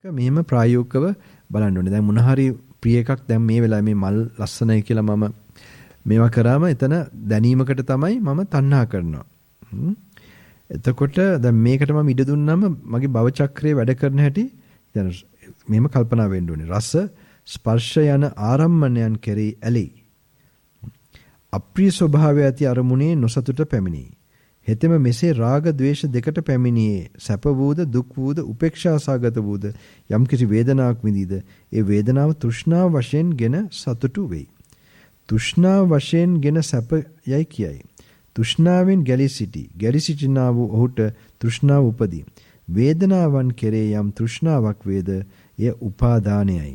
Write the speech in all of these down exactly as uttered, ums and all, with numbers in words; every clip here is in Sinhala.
මෙහෙම ප්‍රායෝගිකව බලන්න ඕනේ. දැන් මොන හරි ප්‍රිය එකක් දැන් මේ වෙලාවේ මේ මල් ලස්සනයි කියලා මම මේවා කරාම එතන දැනීමකට තමයි මම තණ්හා කරනවා. එතකොට දැන් මේකට මම ඉඩ දුන්නාම මගේ භව චක්‍රයේ වැඩ කරන හැටි දැන් මෙහෙම කල්පනා වෙන්න ඕනේ. රස ස්පර්ශ යන ආරම්මණයන් කෙරෙහි ඇලෙයි. අප්‍රිය ස්වභාවය ඇති අරමුණේ නොසතුට පැමිණෙයි. හෙතෙම මෙසේ රාග ద్వේෂ දෙකට පැමිණියේ සැප වූද දුක් වූද උපේක්ෂා සාගත වූද යම් කිසි වේදනාවක් විඳීද ඒ වේදනාව තෘෂ්ණාව වශයෙන්ගෙන සතුටු වෙයි. තෘෂ්ණාව වශයෙන්ගෙන සැප යයි කියයි. තෘෂ්ණාවෙන් ගැලී සිටි. ගැලී සිටිනා වූ ඔහුට තෘෂ්ණාව උපදී. වේදනාවන් කෙරේ යම් තෘෂ්ණාවක් වේද එය උපාදානයයි.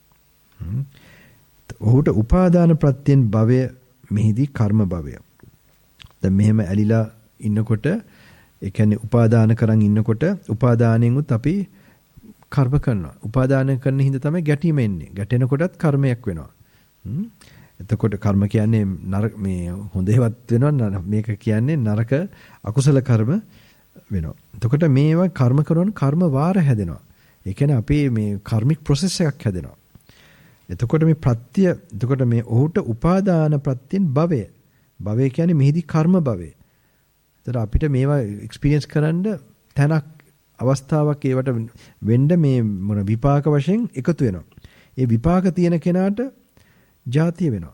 ඔහුට උපාදාන ප්‍රත්‍යයෙන් භවය මෙහිදී කර්ම භවය. දැන් මෙහෙම ඇලිලා ඉන්නකොට ඒ කියන්නේ උපාදාන කරන් ඉන්නකොට උපාදානයෙන් උත් අපි කර්ම කරනවා. උපාදාන කරන හින්දා තමයි ගැටීම එන්නේ. ගැටෙනකොටත් කර්මයක් වෙනවා. එතකොට කර්ම කියන්නේ නරක මේ හොඳ ඒවත් වෙනවා. මේක කියන්නේ නරක අකුසල කර්ම වෙනවා. එතකොට මේවා කර්ම කරන කර්ම වාර හැදෙනවා. ඒ කියන්නේ අපේ මේ කාර්මික process එකක් හැදෙනවා. එතකොට මේ ප්‍රත්‍ය එතකොට මේ ඔහුට උපාදාන ප්‍රත්‍යයෙන් භවය. භවය කියන්නේ මෙහිදී කර්ම භවය. ඒතර අපිට මේවා එක්ස්පීරියන්ස් කරන්න තැනක් අවස්ථාවක් ඒවට වෙන්න මේ මොන විපාක වශයෙන් එකතු වෙනවා. ඒ විපාක තියෙන කෙනාට ජාතිය වෙනවා.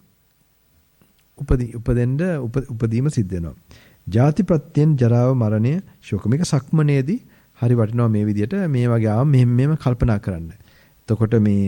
උපදී උපදෙන්න උපදීම සිද්ධ වෙනවා. ජාති ප්‍රත්‍යයෙන් ජරාව මරණය ශෝක මේක සක්මනේදී හරි වටිනවා මේ විදිහට මේ වගේ ආව මෙහෙම මෙහෙම කල්පනා කරන්න. එතකොට මේ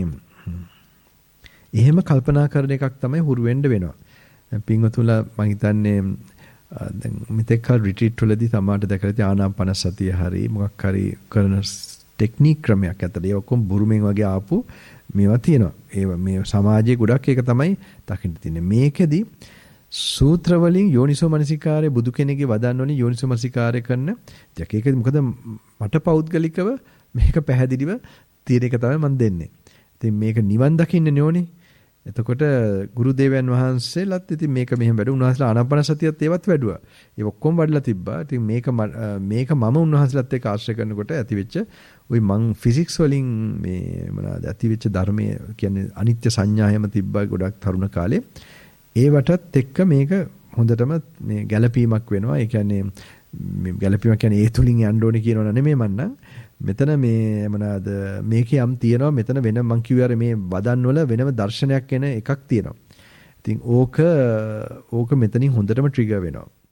එහෙම කල්පනා කරන එකක් තමයි හුරු වෙන්න වෙනවා. පින්වතුන්ලා මම හිතන්නේ දැන් මෙතෙක් කල රිට්‍රීට් වලදී තමාට දැකලා තියෙන ආනාපාන සතිය හරි මොකක් හරි කරන ටෙක්නික් ක්‍රමයක් ඇත්තට ඒ ඔක්කොම බුරුමෙන් වගේ ආපු මේවා තියෙනවා. ඒ මේ සමාජයේ ගොඩක් ඒක තමයි දකින්න තියෙන්නේ. මේකෙදි සූත්‍ර වලින් යෝනිසෝ මනසිකාරය බුදු කෙනෙක්ගේ වදන් වලින් යෝනිසෝ මනසිකාරය කරන දෙක ඒක මොකද මට පෞද්ගලිකව මේක පැහැදිලිව තියෙන එක තමයි මම දෙන්නේ. ඉතින් මේක නිවන් දකින්න ඕනේ. එතකොට ගුරු දේවයන් වහන්සේලාත් ඉතින් මේක මෙහෙම වැඩ උන්වහන්සේලා ආනාපාන සතියත් ඒවත් වැඩුවා. ඒ ඔක්කොම වඩලා තිබ්බා. ඉතින් මේක මේක මම උන්වහන්සේලාත් එක්ක ආශ්‍රය කරනකොට ඇතිවෙච්ච ওই මං ෆිසික්ස් වලින් මේ මොනවාද ඇතිවෙච්ච ධර්මයේ කියන්නේ අනිත්‍ය සංඥා හැම තිබ්බා ගොඩක් තරුණ කාලේ. ඒවටත් එක්ක මේක හොඳටම මේ ගැළපීමක් වෙනවා. ඒ කියන්නේ මේ ගැළපීමක් කියන්නේ ඒ තුලින් යන්න ඕනේ කියනවා නෙමෙයි මන්නම්. මෙතන මේ මොනවාද මේකේ යම් තියෙනවා මෙතන වෙන මං කිව්වේ මේ වදන් වල වෙනම දර්ශනයක් එන එකක් තියෙනවා. ඉතින් ඕක ඕක මෙතනින් හොඳටම ට්‍රිගර් වෙනවා.